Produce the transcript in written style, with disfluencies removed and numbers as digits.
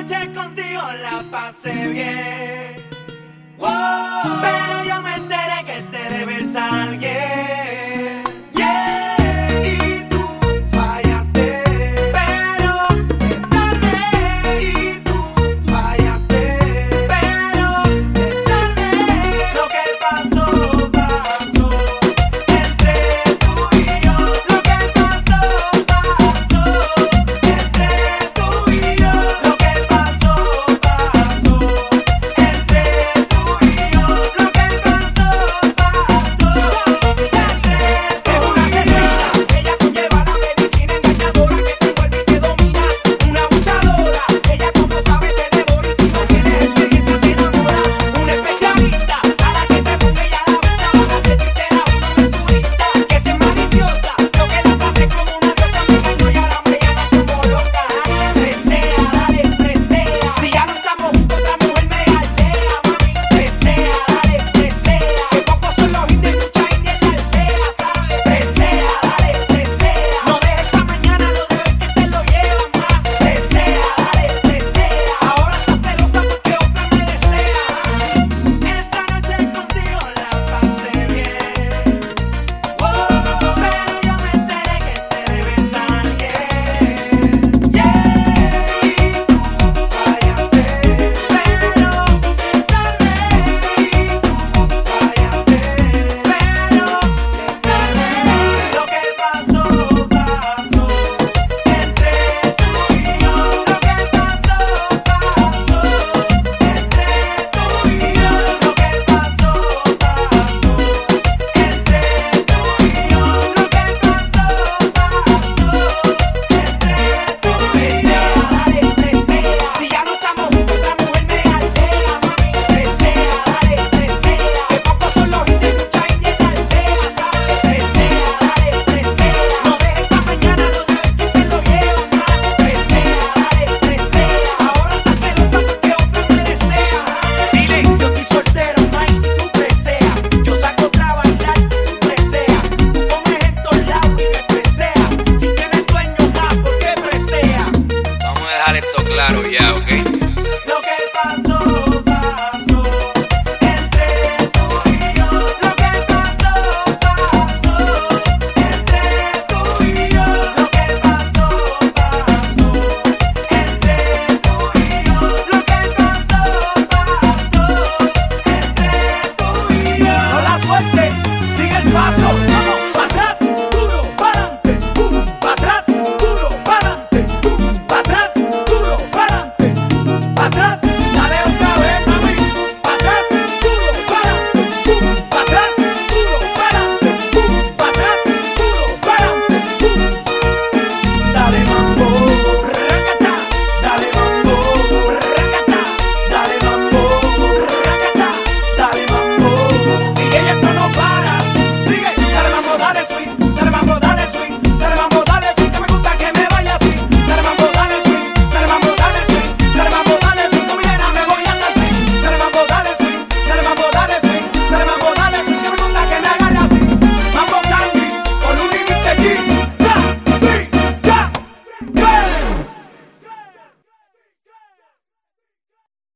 noche contigo la pasé bien. Wow, pero yo me enteré que te debes a alguien. Yeah, y tú fallaste, pero es tarde. Y tú fallaste, pero es tarde. Lo que pasó, pasó entre tú y yo. Lo que pasó, pasó entre tú y yo. Lo que pasó, pasó entre tú y yo. Lo que pasó, pasó es una asesina. Ella conlleva la medicina engañadora que te envuelve y te domina. Una abusadora. Ella como sabe te devora y si no tienes experiencia te enamora. Una especialista a la que te ponga ella la vista. Van a ser hechicera, una mensurista que se maliciosa. Lo que la traté como una diosa me engañó y ahora me llama como loca. Presea, dale, presea. Si ya no estamos juntos, otra mujer me aldea, mami. Presea, dale, presea. Que pocos son los indios y mucha india en la aldea, ¿sabes? Presea, dale, presea. No dejes esta mañana, lo de hoy que te lo llevan más. Presea, dale, presea. Ahora estás celosa porque otra me desea. Esta noche contigo la pasé bien. Wow, pero yo me enteré que te debes a alguien. Yeah, y tú fallaste, pero es tarde. Y tú fallaste, pero es tarde. Lo que pasó, pasó entre tú y yo. Lo que pasó, pasó entre tú y yo. Lo que pasó, pasó entre tú y yo. Lo que pasó, pasó entre tú. Presea, dale, presea. Si ya no estamos juntos, otra mujer me aldea, mami. Presea, dale, presea. Que pocos son los indios y mucha india en la aldea, ¿sabes? Presea, dale, presea. No dejes esta mañana, lo de hoy que te lo llevan más. Presea, dale, presea. Ahora estás celosa porque otra me desea. Dile, yo estoy soltero, Mike, y tú presea. Yo saco otra a bailar, tú presea. Tú comes en todos lados y me presea. Si tienes dueño más, ¿por qué presea? Vamos a dejar esto claro ya, ¿ok?